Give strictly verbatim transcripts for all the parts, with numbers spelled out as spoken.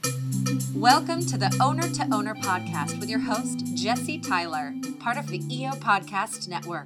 Welcome to the Owner to Owner podcast with your host, Jesse Tyler, part of the E O Podcast Network.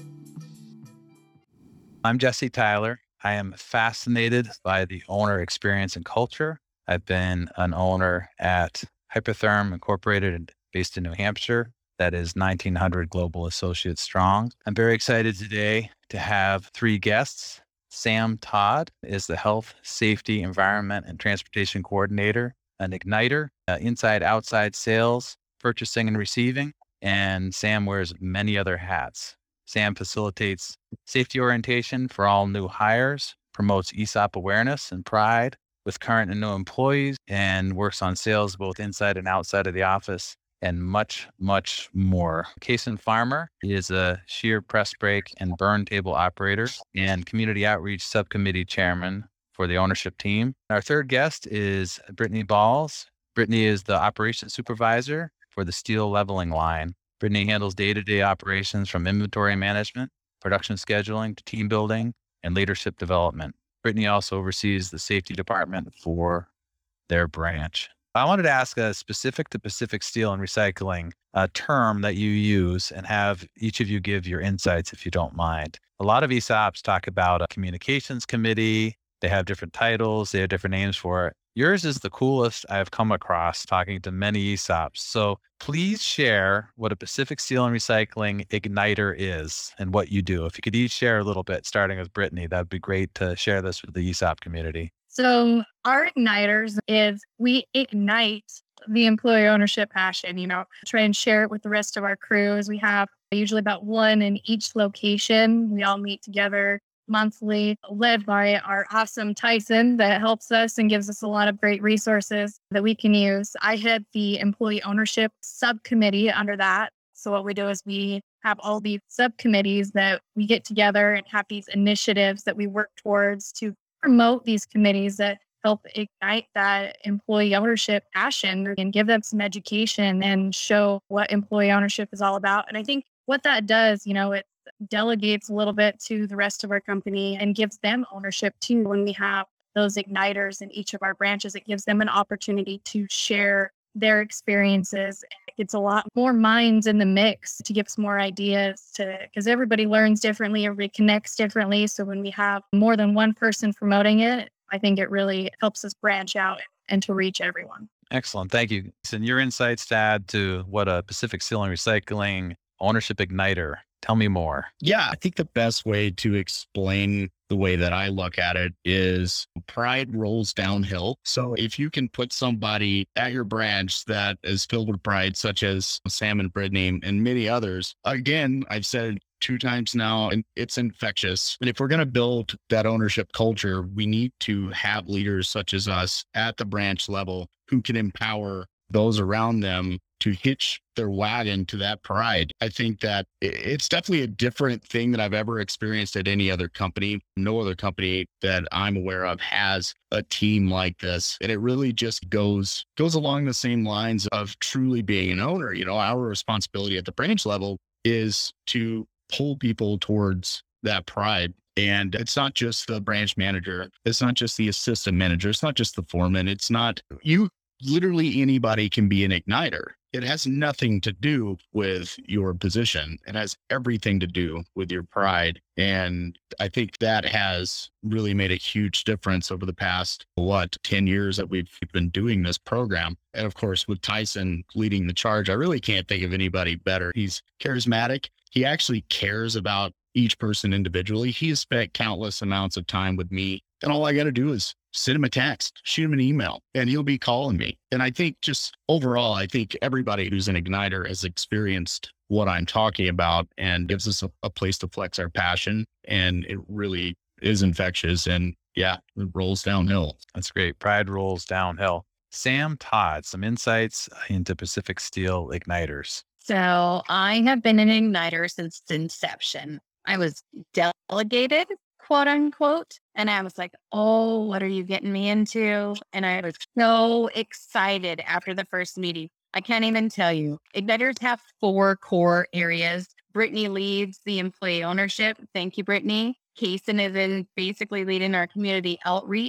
I'm Jesse Tyler. I am fascinated by the owner experience and culture. I've been an owner at Hypertherm Incorporated based in New Hampshire. That is nineteen hundred global associates strong. I'm very excited today to have three guests. Sam Todd is the Health, Safety, Environment, and Transportation Coordinator, an igniter, uh, inside, outside sales, purchasing and receiving, and Sam wears many other hats. Sam facilitates safety orientation for all new hires, promotes E S O P awareness and pride with current and new employees, and works on sales both inside and outside of the office, and much, much more. Kason Farmer is a shear press brake and burn table operator and community outreach subcommittee chairman for the ownership team. Our third guest is Brittany Balls. Brittany is the operations supervisor for the steel leveling line. Brittany handles day-to-day operations from inventory management, production scheduling, to team building, and leadership development. Brittany also oversees the safety department for their branch. I wanted to ask a specific to Pacific Steel and Recycling a term that you use and have each of you give your insights if you don't mind. A lot of E S O Ps talk about a communications committee. They have different titles. They have different names for it. Yours is the coolest I've come across talking to many E S O Ps. So please share what a Pacific Steel and Recycling igniter is and what you do. If you could each share a little bit, starting with Brittany, that'd be great to share this with the E S O P community. So our igniters is we ignite the employee ownership passion, you know, try and share it with the rest of our crews. We have usually about one in each location. We all meet together monthly, led by our awesome Tyson that helps us and gives us a lot of great resources that we can use. I head the employee ownership subcommittee under that. So what we do is we have all these subcommittees that we get together and have these initiatives that we work towards to promote these committees that help ignite that employee ownership passion and give them some education and show what employee ownership is all about. And I think what that does, you know, it delegates a little bit to the rest of our company and gives them ownership too. When we have those igniters in each of our branches, it gives them an opportunity to share their experiences. It gets a lot more minds in the mix to give us more ideas to, because everybody learns differently, everybody connects differently. So when we have more than one person promoting it, I think it really helps us branch out and to reach everyone. Excellent. Thank you. And your insights to add to what a Pacific Steel and Recycling ownership igniter. Tell me more. Yeah, I think the best way to explain the way that I look at it is pride rolls downhill. So if you can put somebody at your branch that is filled with pride, such as Sam and Brittany and many others, again, I've said it two times now, and it's infectious. And if we're going to build that ownership culture, we need to have leaders such as us at the branch level who can empower those around them to hitch their wagon to that pride. I think that it's definitely a different thing that I've ever experienced at any other company. No other company that I'm aware of has a team like this. And it really just goes, goes along the same lines of truly being an owner. You know, our responsibility at the branch level is to pull people towards that pride. And it's not just the branch manager. It's not just the assistant manager. It's not just the foreman. It's not you. Literally anybody can be an igniter. It has nothing to do with your position. It has everything to do with your pride. And I think that has really made a huge difference over the past, what, ten years that we've been doing this program. And of course, with Tyson leading the charge, I really can't think of anybody better. He's charismatic. He actually cares about each person individually. He has spent countless amounts of time with me. And all I got to do is send him a text, shoot him an email, and he'll be calling me. And I think just overall, I think everybody who's an igniter has experienced what I'm talking about and gives us a, a place to flex our passion. And it really is infectious. And yeah, it rolls downhill. That's great. Pride rolls downhill. Sam Todd, some insights into Pacific Steel igniters. So I have been an igniter since inception. I was delegated, quote unquote. And I was like, oh, what are you getting me into? And I was so excited after the first meeting. I can't even tell you. Igniters have four core areas. Brittany leads the employee ownership. Thank you, Brittany. Kason is in basically leading our community outreach.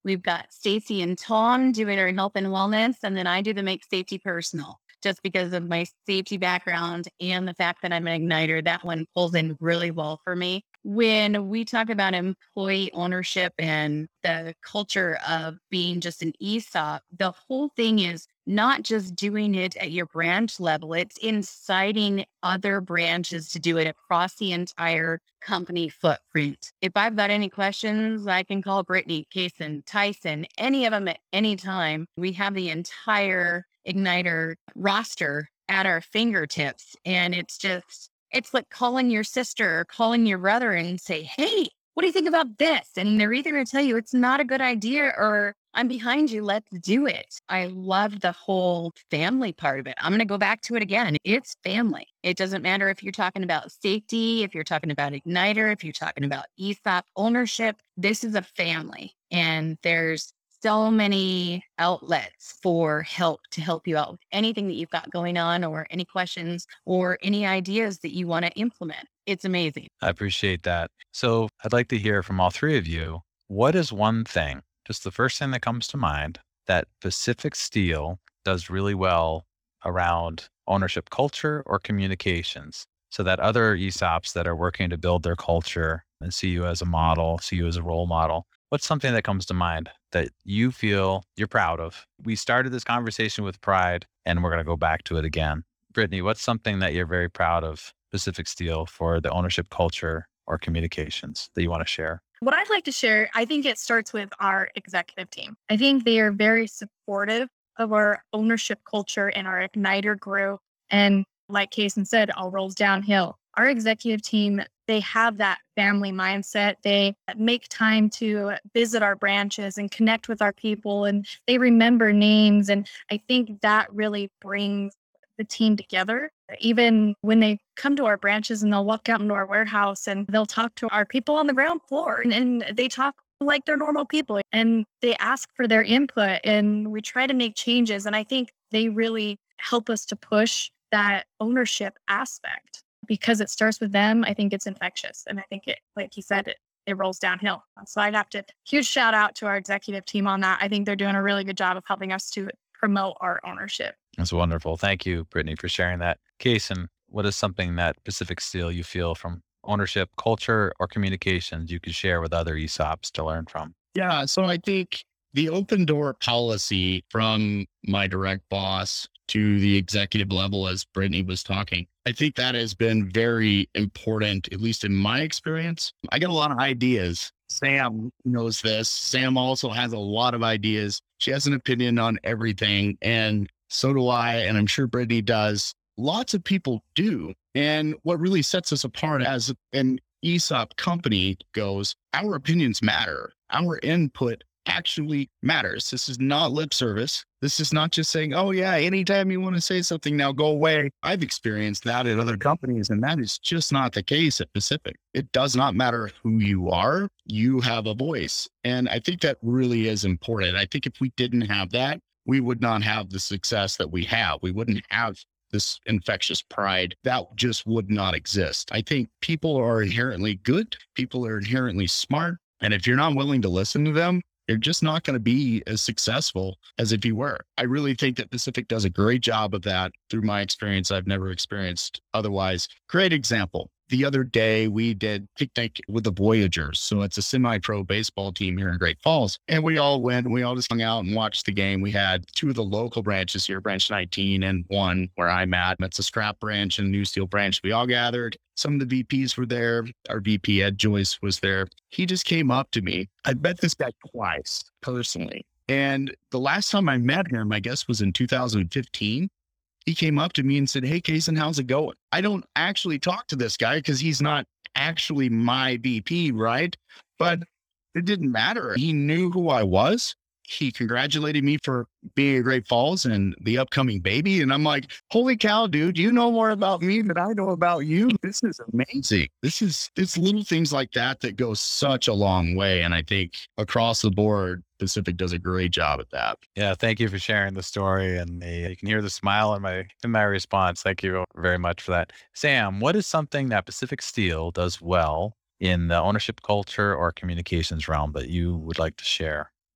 We've got Stacy and Tom doing our health and wellness, and then I do the make safety personal. Just because of my safety background and the fact that I'm an igniter, that one pulls in really well for me. When we talk about employee ownership and the culture of being just an E S O P, the whole thing is not just doing it at your branch level, it's inciting other branches to do it across the entire company footprint. If I've got any questions, I can call Brittany, Kason, Tyson, any of them at any time. We have the entire Igniter roster at our fingertips. And it's just, it's like calling your sister or calling your brother and say, hey, what do you think about this? And they're either going to tell you it's not a good idea or I'm behind you, let's do it. I love the whole family part of it. I'm going to go back to it again. It's family. It doesn't matter if you're talking about safety, if you're talking about Igniter, if you're talking about E S O P ownership, this is a family. And there's so many outlets for help to help you out with anything that you've got going on or any questions or any ideas that you want to implement. It's amazing. I appreciate that. So I'd like to hear from all three of you. What is one thing, just the first thing that comes to mind, that Pacific Steel does really well around ownership culture or communications so that other E S O Ps that are working to build their culture and see you as a model, see you as a role model, what's something that comes to mind that you feel you're proud of? We started this conversation with pride, and we're going to go back to it again. Brittany, what's something that you're very proud of Pacific Steel for the ownership culture or communications that you want to share? What I'd like to share, I think it starts with our executive team. I think they are very supportive of our ownership culture and our Igniter group. And like Kason said, all rolls downhill. Our executive team, they have that family mindset. They make time to visit our branches and connect with our people, and they remember names. And I think that really brings the team together. Even when they come to our branches and they'll walk out into our warehouse and they'll talk to our people on the ground floor, and, and they talk like they're normal people and they ask for their input and we try to make changes. And I think they really help us to push that ownership aspect. Because it starts with them, I think it's infectious. And I think it, like he said, it, it rolls downhill. So I'd have to, huge shout out to our executive team on that. I think they're doing a really good job of helping us to promote our ownership. That's wonderful. Thank you, Brittany, for sharing that. Kason, what is something that Pacific Steel you feel from ownership, culture, or communications you could share with other E S O Ps to learn from? Yeah. So I think the open door policy from my direct boss to the executive level, as Brittany was talking, I think that has been very important, at least in my experience. I get a lot of ideas. Sam knows this. Sam also has a lot of ideas. She has an opinion on everything. And so do I. And I'm sure Brittany does. Lots of people do. And what really sets us apart as an E S O P company goes, our opinions matter. Our input actually matters. This is not lip service. This is not just saying, oh yeah, anytime you want to say something, now go away. I've experienced that at other companies, and that is just not the case at Pacific. It does not matter who you are. You have a voice. And I think that really is important. I think if we didn't have that, we would not have the success that we have. We wouldn't have this infectious pride. That just would not exist. I think people are inherently good. People are inherently smart. And if you're not willing to listen to them, you're just not going to be as successful as if you were. I really think that Pacific does a great job of that. Through my experience, I've never experienced otherwise. Great example. The other day we did picnic with the Voyagers. So it's a semi-pro baseball team here in Great Falls. And we all went, we all just hung out and watched the game. We had two of the local branches here, branch nineteen and one where I'm at. That's a scrap branch and New Steel branch. We all gathered. Some of the V Ps were there. Our V P, Ed Joyce, was there. He just came up to me. I met this guy twice personally. And the last time I met him, I guess, was in two thousand fifteen. He came up to me and said, hey, Kason, how's it going? I don't actually talk to this guy because he's not actually my V P, right? But it didn't matter. He knew who I was. He congratulated me for being at Great Falls and the upcoming baby. And I'm like, holy cow, dude, you know more about me than I know about you. This is amazing. This is, it's little things like that that go such a long way. And I think across the board, Pacific does a great job at that. Yeah, thank you for sharing the story, and the, you can hear the smile in my in my response. Thank you very much for that. Sam, what is something that Pacific Steel does well in the ownership culture or communications realm that you would like to share?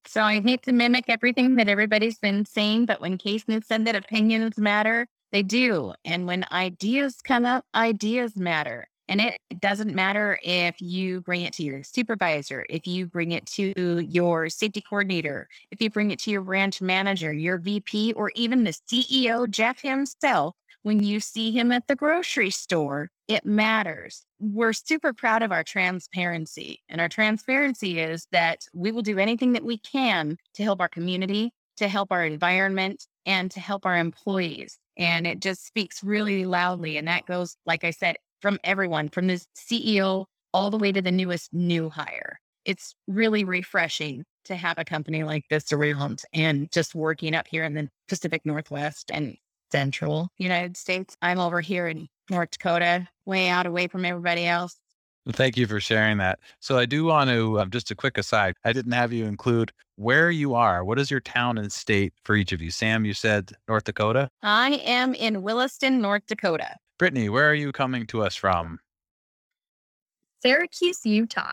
So I hate to mimic everything that everybody's been saying, but when Kason said that opinions matter, they do. And when ideas come up, ideas matter. And it doesn't matter if you bring it to your supervisor, if you bring it to your safety coordinator, if you bring it to your branch manager, your V P, or even the C E O, Jeff himself. When you see him at the grocery store, it matters. We're super proud of our transparency. And our transparency is that we will do anything that we can to help our community, to help our environment, and to help our employees. And it just speaks really loudly. And that goes, like I said, from everyone, from the C E O all the way to the newest new hire. It's really refreshing to have a company like this around and just working up here in the Pacific Northwest and Central United States. I'm over here in North Dakota, way out away from everybody else. Well, thank you for sharing that. So I do want to, um, just a quick aside, I didn't have you include where you are. What is your town and state for each of you? Sam, you said North Dakota? I am in Williston, North Dakota. Brittany, where are you coming to us from? Syracuse, Utah.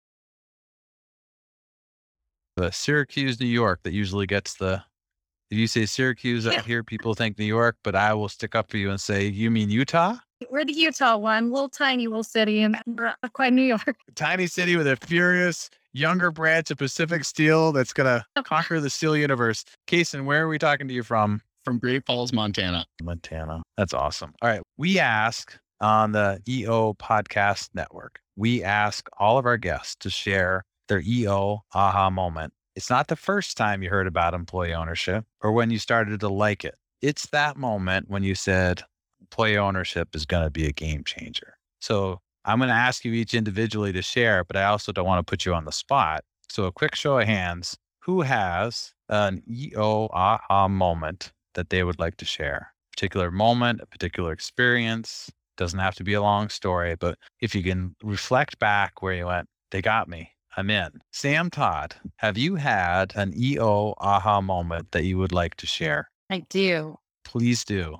The Syracuse, New York, that usually gets the, if you say Syracuse out here, people think New York, but I will stick up for you and say, you mean Utah? We're the Utah one, little tiny little city, and we're not quite New York. Tiny city with a furious younger branch of Pacific Steel that's going to conquer the steel universe. Kason, where are we talking to you from? From Great Falls, Montana. Montana. That's awesome. All right. We ask on the E O Podcast Network, we ask all of our guests to share their E O aha moment. It's not the first time you heard about employee ownership or when you started to like it. It's that moment when you said employee ownership is going to be a game changer. So I'm going to ask you each individually to share, but I also don't want to put you on the spot. So a quick show of hands, who has an E O aha moment that they would like to share? A particular moment, a particular experience. Doesn't have to be a long story, but if you can reflect back where you went, they got me. I'm in. Sam Todd, have you had an E O aha moment that you would like to share? I do. Please do.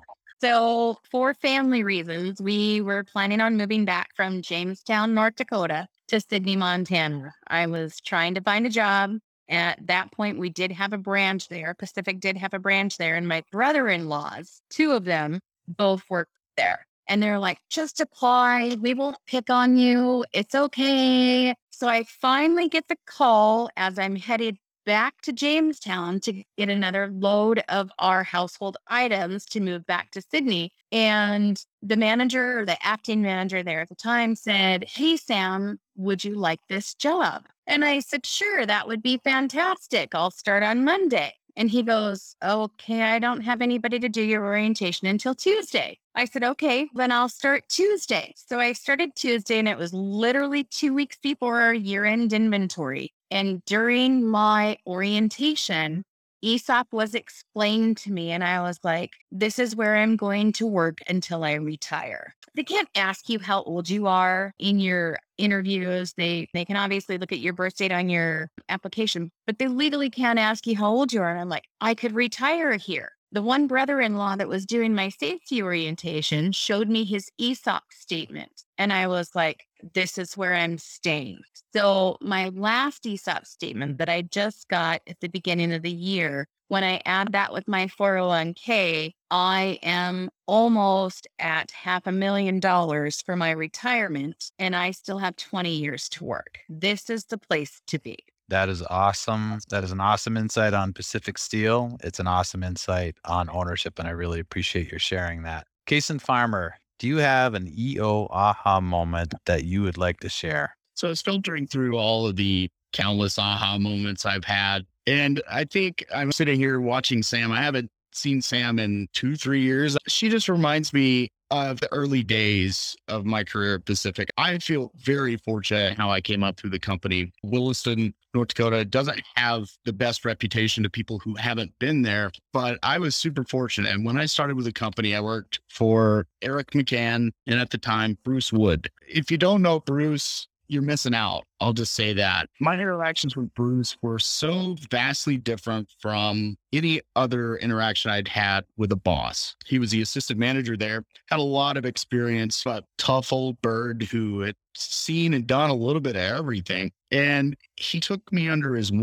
So for family reasons, we were planning on moving back from Jamestown, North Dakota to Sydney, Montana. I was trying to find a job. At that point, we did have a branch there. Pacific did have a branch there. And my brother-in-laws, two of them, both worked there. And they're like, just apply. We won't pick on you. It's okay. So I finally get the call as I'm headed back to Jamestown to get another load of our household items to move back to Sydney. And the manager, or the acting manager there at the time, said, "Hey, Sam, would you like this job?" And I said, "Sure, that would be fantastic. I'll start on Monday." And he goes, "Okay, I don't have anybody to do your orientation until Tuesday." I said, "Okay, then I'll start Tuesday." So I started Tuesday, and it was literally two weeks before our year-end inventory. And during my orientation, E S O P was explained to me, and I was like, this is where I'm going to work until I retire. They can't ask you how old you are in your interviews. They they can obviously look at your birth date on your application, but they legally can't ask you how old you are. And I'm like, I could retire here. The one brother-in-law that was doing my safety orientation showed me his E S O P statement. And I was like, this is where I'm staying. So my last E S O P statement that I just got at the beginning of the year, when I add that with my four oh one k, I am almost at half a million dollars for my retirement, and I still have twenty years to work. This is the place to be. That is awesome. That is an awesome insight on Pacific Steel. It's an awesome insight on ownership, and I really appreciate your sharing that. Kason Farmer, do you have an E O aha moment that you would like to share? So I was filtering through all of the countless aha moments I've had. And I think I'm sitting here watching Sam. I haven't seen Sam in two, three years. She just reminds me of the early days of my career at Pacific. I feel very fortunate how I came up through the company. Williston, North Dakota doesn't have the best reputation to people who haven't been there, but I was super fortunate. And when I started with the company, I worked for Eric McCann and at the time, Bruce Wood. If you don't know Bruce, you're missing out. I'll just say that. My interactions with Bruce were so vastly different from any other interaction I'd had with a boss. He was the assistant manager there, had a lot of experience, a tough old bird who had seen and done a little bit of everything. And he took me under his wing.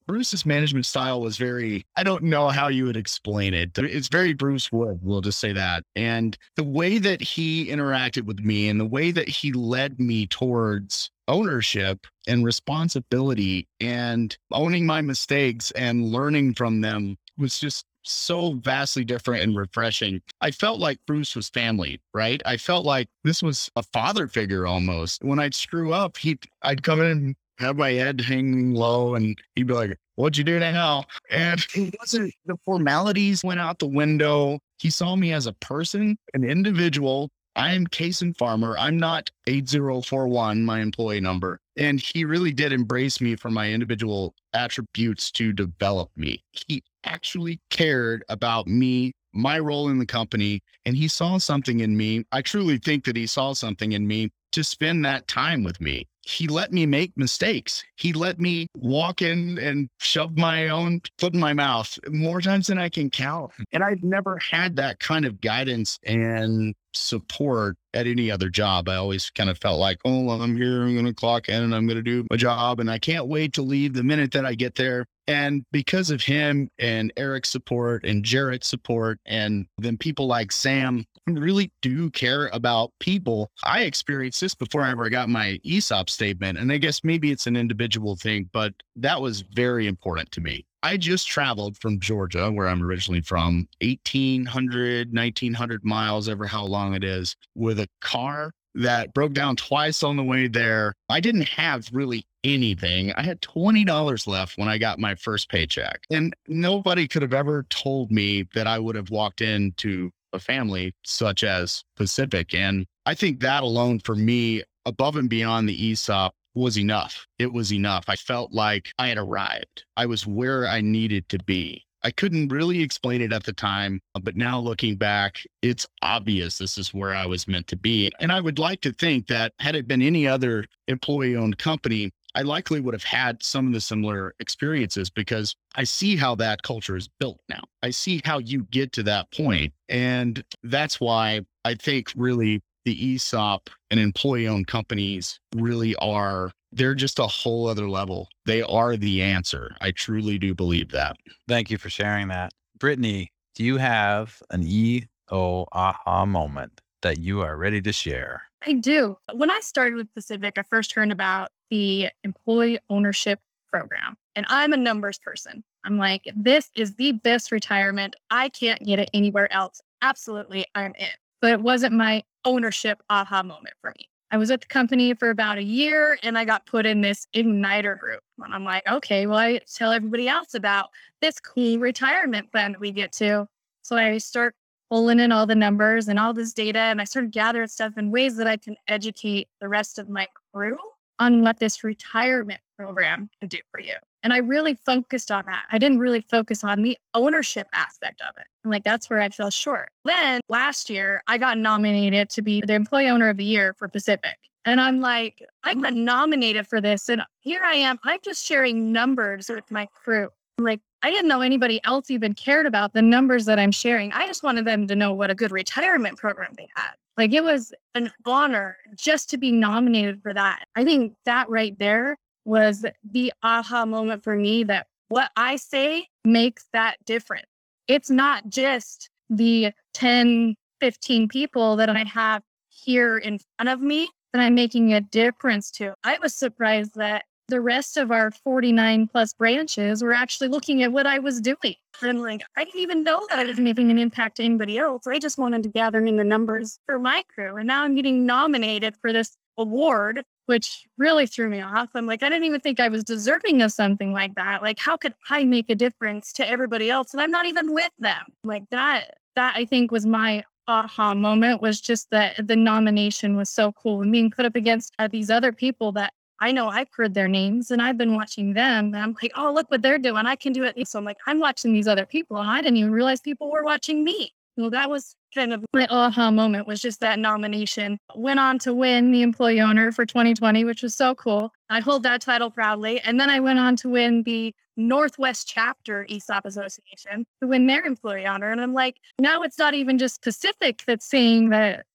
Bruce's management style was very, I don't know how you would explain it. It's very Bruce Wood, we'll just say that. And the way that he interacted with me and the way that he led me towards ownership and responsibility and owning my mistakes and learning from them was just so vastly different and refreshing. I felt like Bruce was family, right? I felt like this was a father figure almost. When I'd screw up, he I'd come in and have my head hanging low and he'd be like, "What'd you do now?" And it wasn't, the formalities went out the window. He saw me as a person, an individual. I'm Kason Farmer. I'm not eight zero four one, my employee number. And he really did embrace me for my individual attributes to develop me. He actually cared about me, my role in the company, and he saw something in me. I truly think that he saw something in me to spend that time with me. He let me make mistakes. He let me walk in and shove my own foot in my mouth more times than I can count. And I've never had that kind of guidance and support at any other job. I always kind of felt like, oh, well, I'm here, I'm going to clock in and I'm going to do my job. And I can't wait to leave the minute that I get there. And because of him and Eric's support and Jarrett's support, and then people like Sam who really do care about people. I experienced this before I ever got my E S O P statement. And I guess maybe it's an individual thing, but that was very important to me. I just traveled from Georgia, where I'm originally from, eighteen hundred, nineteen hundred miles, ever how long it is, with a car that broke down twice on the way there. I didn't have really anything. I had twenty dollars left when I got my first paycheck. And nobody could have ever told me that I would have walked into a family such as Pacific. And I think that alone for me, above and beyond the E S O P, was enough. It was enough. I felt like I had arrived. I was where I needed to be. I couldn't really explain it at the time, but now looking back, it's obvious this is where I was meant to be. And I would like to think that had it been any other employee-owned company, I likely would have had some of the similar experiences, because I see how that culture is built now. I see how you get to that point. And that's why I think really the E S O P and employee-owned companies really are, they're just a whole other level. They are the answer. I truly do believe that. Thank you for sharing that. Brittany, do you have an E O aha moment that you are ready to share? I do. When I started with Pacific, I first heard about the employee ownership program. And I'm a numbers person. I'm like, this is the best retirement. I can't get it anywhere else. Absolutely, I'm in. But it wasn't my ownership aha moment for me. I was at the company for about a year and I got put in this Igniter group. And I'm like, okay, well, I tell everybody else about this cool retirement plan that we get to. So I start pulling in all the numbers and all this data, and I started gathering stuff in ways that I can educate the rest of my crew on what this retirement program can do for you. And I really focused on that. I didn't really focus on the ownership aspect of it. And like, that's where I fell short. Then last year, I got nominated to be the employee owner of the year for Pacific. And I'm like, I got nominated for this. And here I am. I'm just sharing numbers with my crew. Like, I didn't know anybody else even cared about the numbers that I'm sharing. I just wanted them to know what a good retirement program they had. Like, it was an honor just to be nominated for that. I think that right there was the aha moment for me, that what I say makes that difference. It's not just the ten, fifteen people that I have here in front of me that I'm making a difference to. I was surprised that the rest of our forty-nine plus branches were actually looking at what I was doing. And like, I didn't even know that I was making an impact to anybody else. I just wanted to gather in the numbers for my crew. And now I'm getting nominated for this award, which really threw me off. I'm like, I didn't even think I was deserving of something like that. Like, how could I make a difference to everybody else? And I'm not even with them. Like that, that I think was my aha moment, was just that the nomination was so cool and being put up against uh, these other people that I know I've heard their names and I've been watching them. And I'm like, oh, look what they're doing. I can do it. So I'm like, I'm watching these other people and I didn't even realize people were watching me. Well, that was kind of my aha moment, was just that nomination. Went on to win the employee owner for twenty twenty, which was so cool. I hold that title proudly. And then I went on to win the Northwest Chapter E S O P Association to win their employee owner. And I'm like, now it's not even just Pacific that's saying that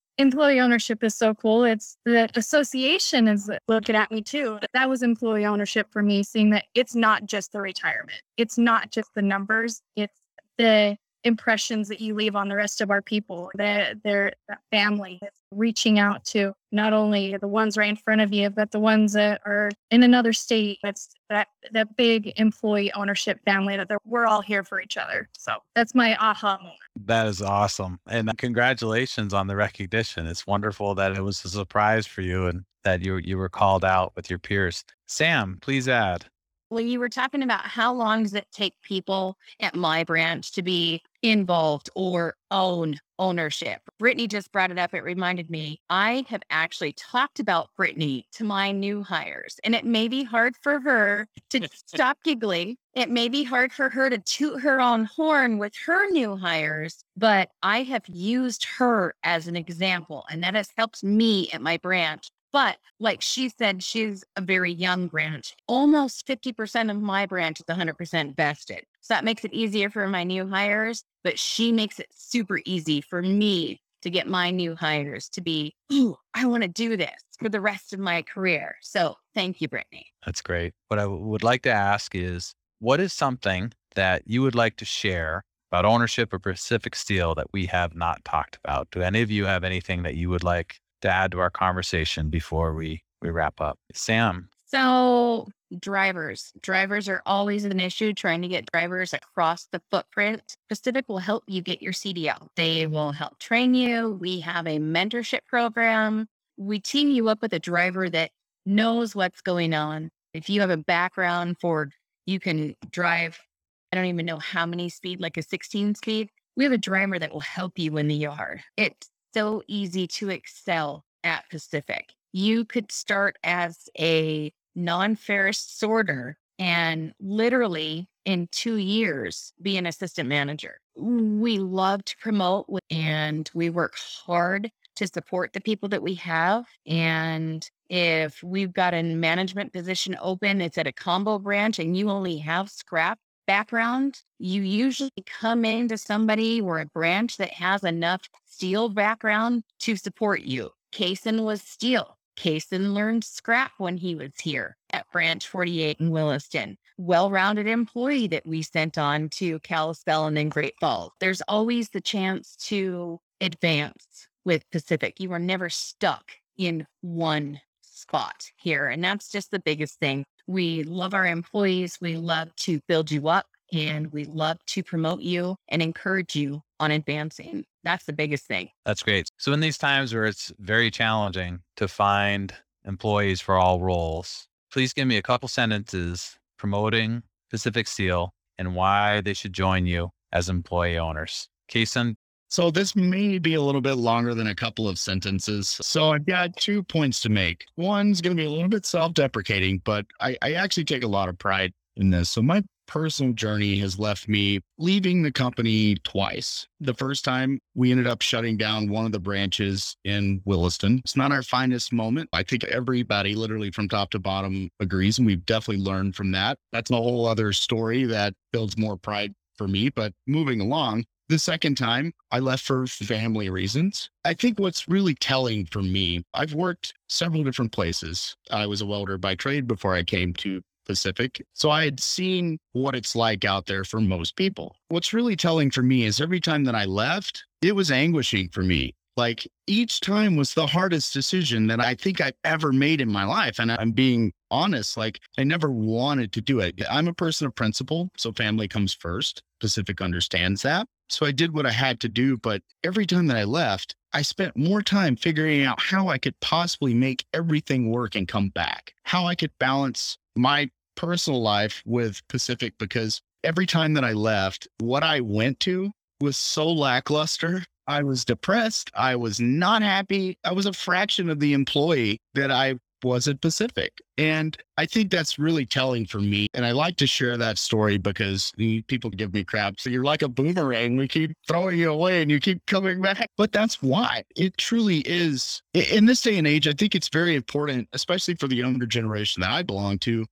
employee ownership is so cool. It's the association is looking at me too. That was employee ownership for me, seeing that it's not just the retirement. It's not just the numbers. It's the impressions that you leave on the rest of our people, their, their family. It's reaching out to not only the ones right in front of you, but the ones that are in another state. That's that that big employee ownership family that we're all here for each other. So that's my aha moment. That is awesome. And congratulations on the recognition. It's wonderful that it was a surprise for you and that you you were called out with your peers. Sam, please add. When you were talking about how long does it take people at my branch to be involved or own ownership, Brittany just brought it up. It reminded me, I have actually talked about Brittany to my new hires, and it may be hard for her to stop giggling. It may be hard for her to toot her own horn with her new hires, but I have used her as an example, and that has helped me at my branch. But like she said, she's a very young branch. Almost fifty percent of my branch is one hundred percent vested. So that makes it easier for my new hires, but she makes it super easy for me to get my new hires to be, ooh, I want to do this for the rest of my career. So thank you, Brittany. That's great. What I w- would like to ask is, what is something that you would like to share about ownership of Pacific Steel that we have not talked about? Do any of you have anything that you would like to add to our conversation before we, we wrap up? Sam. So drivers, drivers are always an issue, trying to get drivers across the footprint. Pacific will help you get your C D L. They will help train you. We have a mentorship program. We team you up with a driver that knows what's going on. If you have a background for, you can drive, I don't even know how many speed, like a sixteen speed. We have a driver that will help you in the yard. It's so easy to excel at Pacific. You could start as a non-ferrous sorter and literally in two years be an assistant manager. We love to promote and we work hard to support the people that we have. And if we've got a management position open, it's at a combo branch and you only have scrap background, you usually come into somebody or a branch that has enough steel background to support you. Kaysen was steel. Kaysen learned scrap when he was here at Branch forty-eight in Williston. Well-rounded employee that we sent on to Kalispell and then Great Falls. There's always the chance to advance with Pacific. You are never stuck in one spot here. And that's just the biggest thing. We love our employees. We love to build you up and we love to promote you and encourage you on advancing. That's the biggest thing. That's great. So in these times where it's very challenging to find employees for all roles, please give me a couple sentences promoting Pacific Steel and why they should join you as employee owners. Kaysen. So this may be a little bit longer than a couple of sentences. So I've got two points to make. One's going to be a little bit self-deprecating, but I, I actually take a lot of pride in this. So my personal journey has left me leaving the company twice. The first time we ended up shutting down one of the branches in Williston. It's not our finest moment. I think everybody literally from top to bottom agrees, and we've definitely learned from that. That's a whole other story that builds more pride for me. But moving along, the second time I left for family reasons. I think what's really telling for me, I've worked several different places. I was a welder by trade before I came to Pacific. So I had seen what it's like out there for most people. What's really telling for me is every time that I left, it was anguishing for me. Like each time was the hardest decision that I think I've ever made in my life. And I'm being honest, like I never wanted to do it. I'm a person of principle, so family comes first. Pacific understands that. So I did what I had to do. But every time that I left, I spent more time figuring out how I could possibly make everything work and come back, how I could balance my personal life with Pacific, because every time that I left, what I went to was so lackluster. I was depressed. I was not happy. I was a fraction of the employee that I was at Pacific. And I think that's really telling for me. And I like to share that story because people give me crap. So you're like a boomerang. We keep throwing you away and you keep coming back. But that's why it truly is. In this day and age, I think it's very important, especially for the younger generation that I belong to,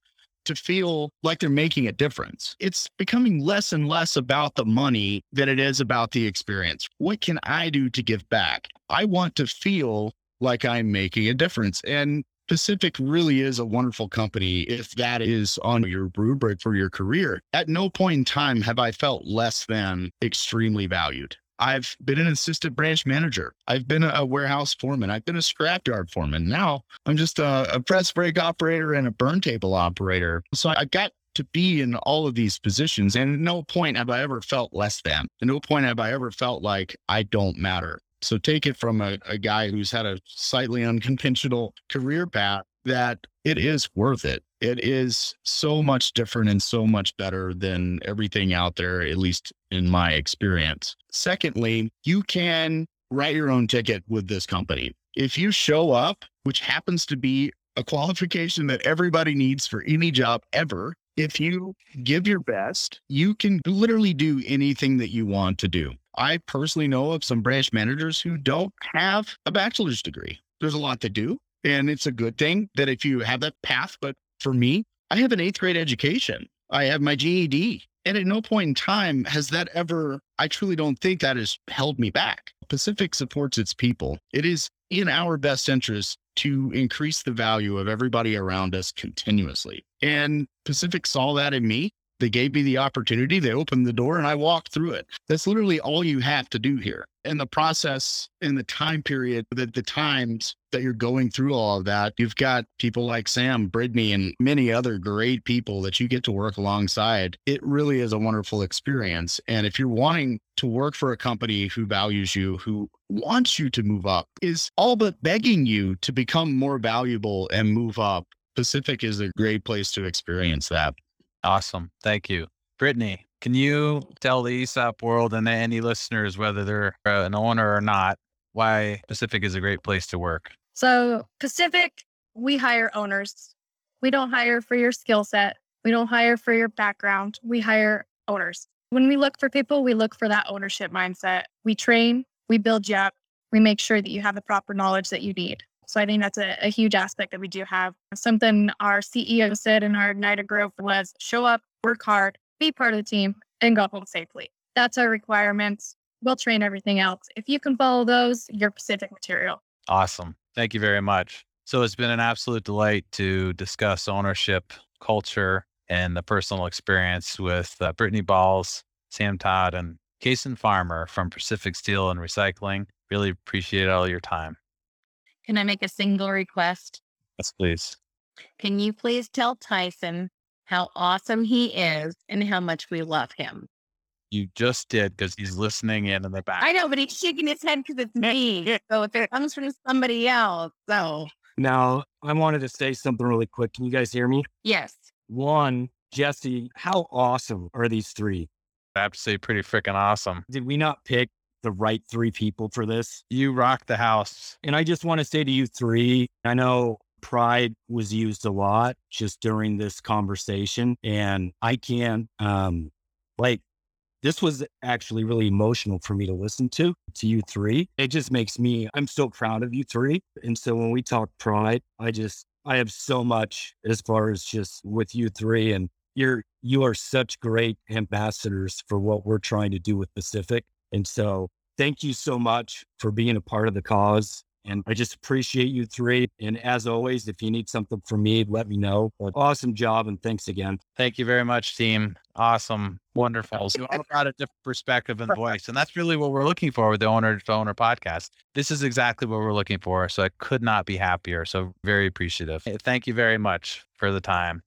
to feel like they're making a difference. It's becoming less and less about the money than it is about the experience. What can I do to give back? I want to feel like I'm making a difference. And Pacific really is a wonderful company if that is on your rubric for your career. At no point in time have I felt less than extremely valued. I've been an assistant branch manager. I've been a warehouse foreman. I've been a scrapyard foreman. Now I'm just a, a press brake operator and a burn table operator. So I got to be in all of these positions. And at no point have I ever felt less than. At no point have I ever felt like I don't matter. So take it from a, a guy who's had a slightly unconventional career path that it is worth it. It is so much different and so much better than everything out there, at least in my experience. Secondly, you can write your own ticket with this company. If you show up, which happens to be a qualification that everybody needs for any job ever, if you give your best, you can literally do anything that you want to do. I personally know of some branch managers who don't have a bachelor's degree. There's a lot to do, and it's a good thing that if you have that path. But for me, I have an eighth grade education. I have my G E D. And at no point in time has that ever, I truly don't think that has held me back. Pacific supports its people. It is in our best interest to increase the value of everybody around us continuously. And Pacific saw that in me. They gave me the opportunity. They opened the door and I walked through it. That's literally all you have to do here. And the process and the time period, the, the times that you're going through all of that, you've got people like Sam, Brittany, and many other great people that you get to work alongside. It really is a wonderful experience. And if you're wanting to work for a company who values you, who wants you to move up, is all but begging you to become more valuable and move up, Pacific is a great place to experience that. Awesome. Thank you. Brittany, can you tell the E S O P world and any listeners, whether they're an owner or not, why Pacific is a great place to work? So Pacific, we hire owners. We don't hire for your skill set. We don't hire for your background. We hire owners. When we look for people, we look for that ownership mindset. We train, we build you up. We make sure that you have the proper knowledge that you need. So I think that's a, a huge aspect that we do have. Something our C E O said in our Igniter group was show up, work hard, be part of the team, and go home safely. That's our requirements. We'll train everything else. If you can follow those, you're Pacific material. Awesome. Thank you very much. So it's been an absolute delight to discuss ownership, culture, and the personal experience with uh, Brittany Balls, Sam Todd, and Kason Farmer from Pacific Steel and Recycling. Really appreciate all your time. Can I make a single request? Yes, please. Can you please tell Tyson how awesome he is and how much we love him? You just did because he's listening in in the back. I know, but he's shaking his head because it's me. So if it comes from somebody else, so. Now, I wanted to say something really quick. Can you guys hear me? Yes. One, Jesse, how awesome are these three? I have to say, pretty freaking awesome. Did we not pick the right three people for this? You rock the house. And I just want to say to you three, I know pride was used a lot just during this conversation. And I can't, um, like, this was actually really emotional for me to listen to, to you three. It just makes me, I'm so proud of you three. And so when we talk pride, I just, I have so much as far as just with you three. And you're, you are such great ambassadors for what we're trying to do with Pacific. And so thank you so much for being a part of the cause. And I just appreciate you three. And as always, if you need something from me, let me know. But awesome job. And thanks again. Thank you very much, team. Awesome. Wonderful. You all brought a different perspective and voice. And that's really what we're looking for with the Owner to Owner podcast. This is exactly what we're looking for. So I could not be happier. So very appreciative. Thank you very much for the time.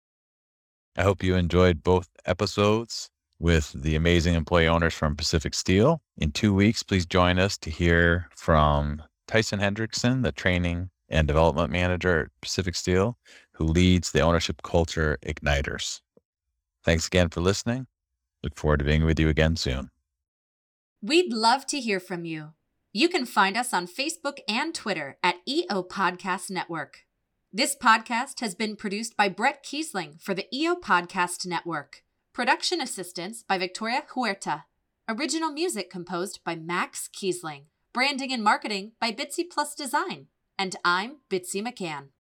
I hope you enjoyed both episodes with the amazing employee owners from Pacific Steel. In two weeks, please join us to hear from Tyson Hendrickson, the training and development manager at Pacific Steel, who leads the ownership culture igniters. Thanks again for listening. Look forward to being with you again soon. We'd love to hear from you. You can find us on Facebook and Twitter at E O Podcast Network. This podcast has been produced by Brett Kiesling for the E O Podcast Network. Production assistance by Victoria Huerta. Original music composed by Max Kiesling. Branding and marketing by Bitsy Plus Design. And I'm Bitsy McCann.